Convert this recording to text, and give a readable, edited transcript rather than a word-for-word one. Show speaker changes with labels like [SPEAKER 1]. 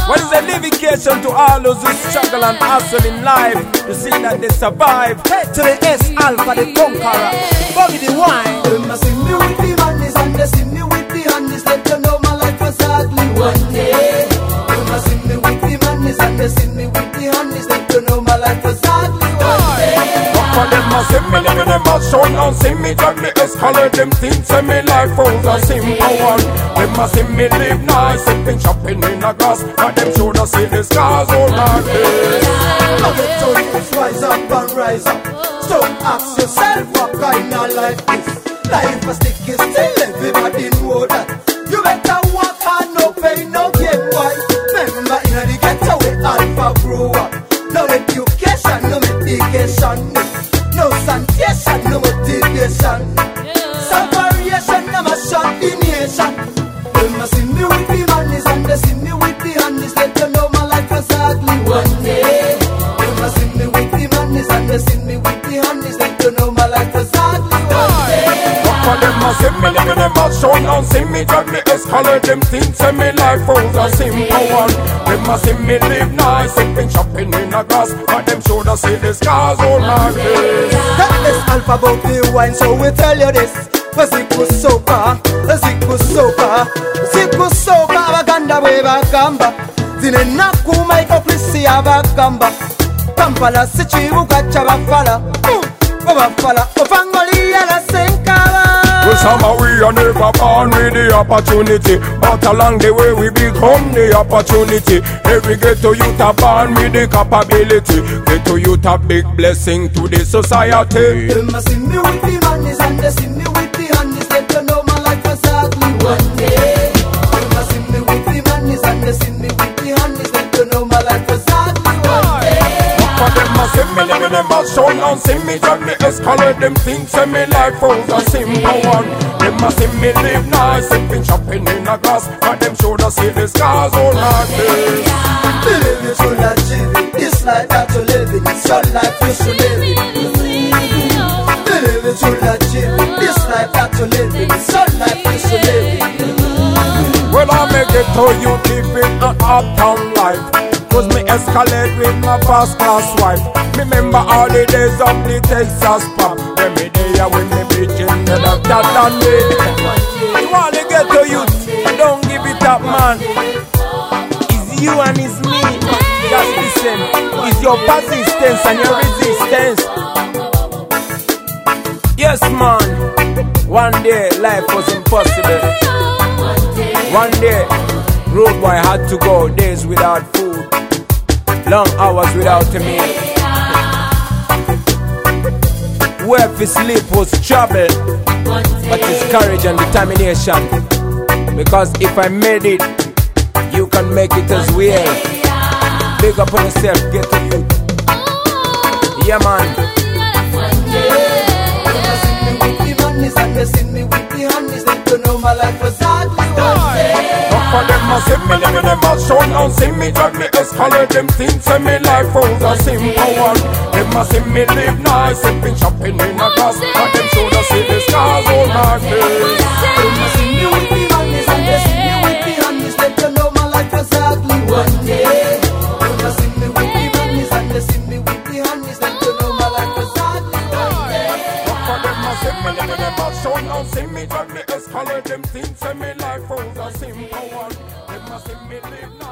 [SPEAKER 1] What is a livication to all those who struggle and hustle in life to see that they survive?
[SPEAKER 2] Hey, to the S Alpha, the conqueror. Bobby the wine.
[SPEAKER 3] They must see me with the madness and they see me with the honest. Let you know my life was ugly one day. They must see me with the madness and they see me with the honest. Let you know my life was ugly one day.
[SPEAKER 1] But them must see me living them must show now. See me drive me escalate them things. Say me life was a simple one. Them must see me live nice. Sipping shopping in a glass. And them should have see the scars all like this.
[SPEAKER 3] Now the truth is rise up and rise up. So ask yourself what kind of life is. Life a stick is still everybody know that. You better work hard, no pain, no gain. Why? Remember in the ghetto we Alpha grew up. No education, no medication. No sanitation, no motivation. Some variation, no shot the nation. They must see me with the madness and they see me with the honest. Let you know my life was ugly one day. They must see me with the madness and they see me with the honest. Let you know my life was ugly one day.
[SPEAKER 1] But them must see me living them must show now. See me drive me escalate them things. Say me life was a simple one. Them must see me live nice. Sipping shopping in a glass. And them should have see the scars all like this.
[SPEAKER 3] That is Alpha about the wine, so we tell you this. Ziku soka, ziku soka, ziku soka abaganda bwe bagamba zine ennaku maikoplisi abagamba Kampala si kibuga ky'abafala abafala ovangoliya la senkaba.
[SPEAKER 1] Well, somehow we are never born with the opportunity, but along the way we become the opportunity. Every ghetto youth are born with the capability. Ghetto youth a big blessing to the society.
[SPEAKER 3] They must see me with the madness and they see me with the honest. Let you know my life was ugly one day. They must see me with the madness and they see me with the honest. Let you know my life was ugly one day.
[SPEAKER 1] But them must see me living them must show now. See me drive me escalate them things. Say me life was a simple one. Them must see me live nice. Sipping shopping in a glass. And them should have see the scars all like this.
[SPEAKER 3] Believe it or not, Jimmy, this life that you live in, it's your life you should live in. Believe it or not, Jimmy, this life that you live in, it's your life you should live in.
[SPEAKER 1] Well, I make it to you living an uptown life. Cause me escalate with my first class wife. Remember all the days of the Texas pop. When me there when me bitchin' the that and me. You wanna get to youth, don't give it up, man. It's you and it's me. Just listen, it's your persistence and your resistance. Yes, man. One day life was impossible. One day road boy had to go days without food, long hours without a meal. Where for sleep was trouble, but it's courage and determination. Because if I made it, you can make it as well. Big up on yourself, get to you. Yeah, man.
[SPEAKER 3] And they see me with the honest. Let you know my life was ugly one day.
[SPEAKER 1] For them must see me living them must show now. See me drive me escalate them things. Say me life was a simple one. Them must see me live nice. Sipping shopping in a glass. And them should have see the scars all my face.
[SPEAKER 3] They must see me with the honest and they see me with the honest. Let you know my life was ugly one day. They must see me with the honest and they see me with the honest. Let you know my life was ugly one day.
[SPEAKER 1] For them must see me living them must show now. See me drive me escalate them things. Say me life was a simple one. Them must see me live nice.